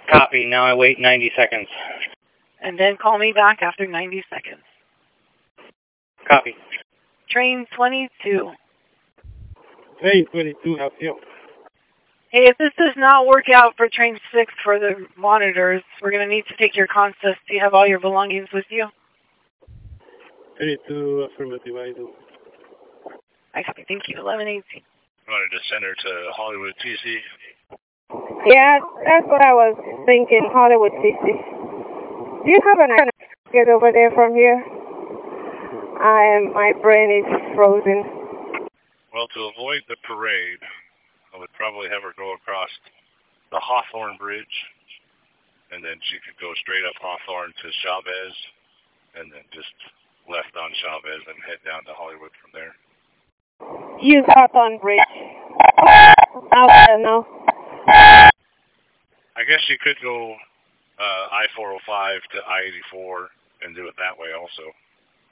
Copy. Now I wait 90 seconds. And then call me back after 90 seconds. Copy. Train 22. Train 22, have you? Hey, if this does not work out for Train 6 for the monitors, we're going to need to take your consist. Do you have all your belongings with you? 22, affirmative, I do. I copy. Thank you. 1118. Wanted to send her to Hollywood TC. Yeah, that's what I was thinking, Hollywood TC. Do you have an idea to get over there from here? My brain is frozen. Well, to avoid the parade, I would probably have her go across the Hawthorne Bridge, and then she could go straight up Hawthorne to Chavez, and then just left on Chavez and head down to Hollywood from there. Use Hawthorne Bridge. Out there now. I guess you could go I-405 to I-84 and do it that way also.